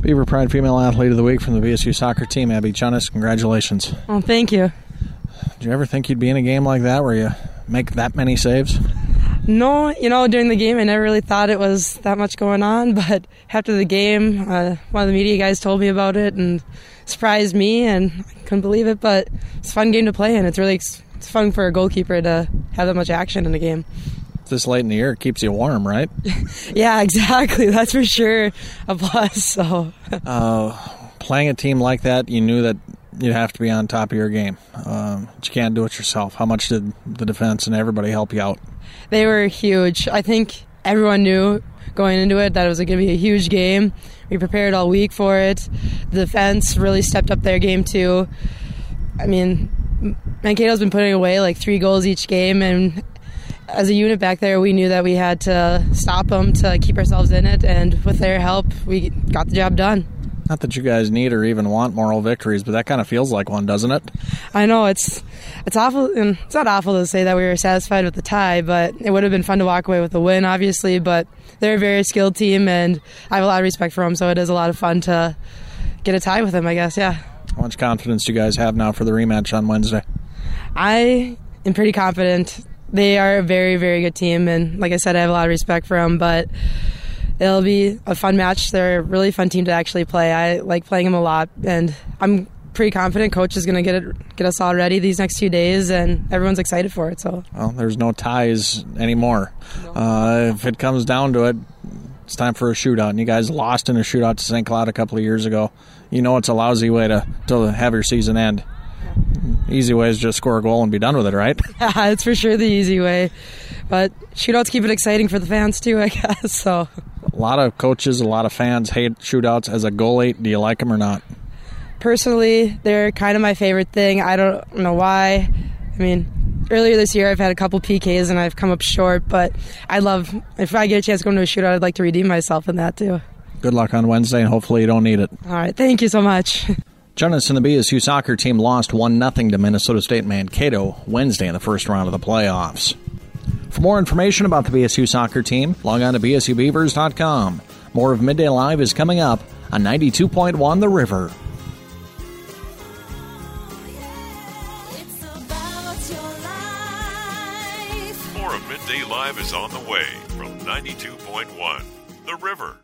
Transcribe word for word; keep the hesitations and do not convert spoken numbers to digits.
Beaver Pride Female Athlete of the Week from the B S U soccer team, Abby Chunnis. Congratulations. Well, thank you. Did you ever think you'd be in a game like that where you make that many saves? No, you know, during the game I never really thought it was that much going on, but after the game, uh, one of the media guys told me about it and surprised me, and I couldn't believe it, but it's a fun game to play, and it's really it's fun for a goalkeeper to have that much action in a game. This late in the year, it keeps you warm, right? Yeah, exactly. That's for sure a plus. So, uh, playing a team like that, you knew that you'd have to be on top of your game. Um, but you can't do it yourself. How much did the defense and everybody help you out? They were huge. I think everyone knew going into it that it was going to be a huge game. We prepared all week for it. The defense really stepped up their game too. I mean, Mankato's been putting away like three goals each game, and as a unit back there, we knew that we had to stop them to keep ourselves in it, and with their help, we got the job done. Not that you guys need or even want moral victories, but that kind of feels like one, doesn't it? I know, it's it's awful, and it's not awful to say that we were satisfied with the tie, but it would have been fun to walk away with a win, obviously, but they're a very skilled team, and I have a lot of respect for them, so it is a lot of fun to get a tie with them, I guess, yeah. How much confidence do you guys have now for the rematch on Wednesday? I am pretty confident. They are a very, very good team, and like I said, I have a lot of respect for them, but it'll be a fun match. They're a really fun team to actually play. I like playing them a lot, and I'm pretty confident Coach is going to get it, get us all ready these next few days, and everyone's excited for it. So, well, there's no ties anymore. No. Uh, if it comes down to it, it's time for a shootout, and you guys lost in a shootout to Saint Cloud a couple of years ago. You know it's a lousy way to, to have your season end. Easy way is just score a goal and be done with it, right? Yeah, it's for sure the easy way. But shootouts keep it exciting for the fans too, I guess. So a lot of coaches, a lot of fans hate shootouts. As a goalie, do you like them or not? Personally, they're kind of my favorite thing. I don't know why. I mean, earlier this year I've had a couple P Ks and I've come up short, but I love, if I get a chance to go into a shootout, I'd like to redeem myself in that too. Good luck on Wednesday, and hopefully you don't need it. All right, thank you so much. Jonas and the B S U soccer team lost one nothing to Minnesota State Mankato Wednesday in the first round of the playoffs. For more information about the B S U soccer team, log on to B S U Beavers dot com. More of Midday Live is coming up on ninety-two point one The River. More of Midday Live is on the way from ninety-two point one The River.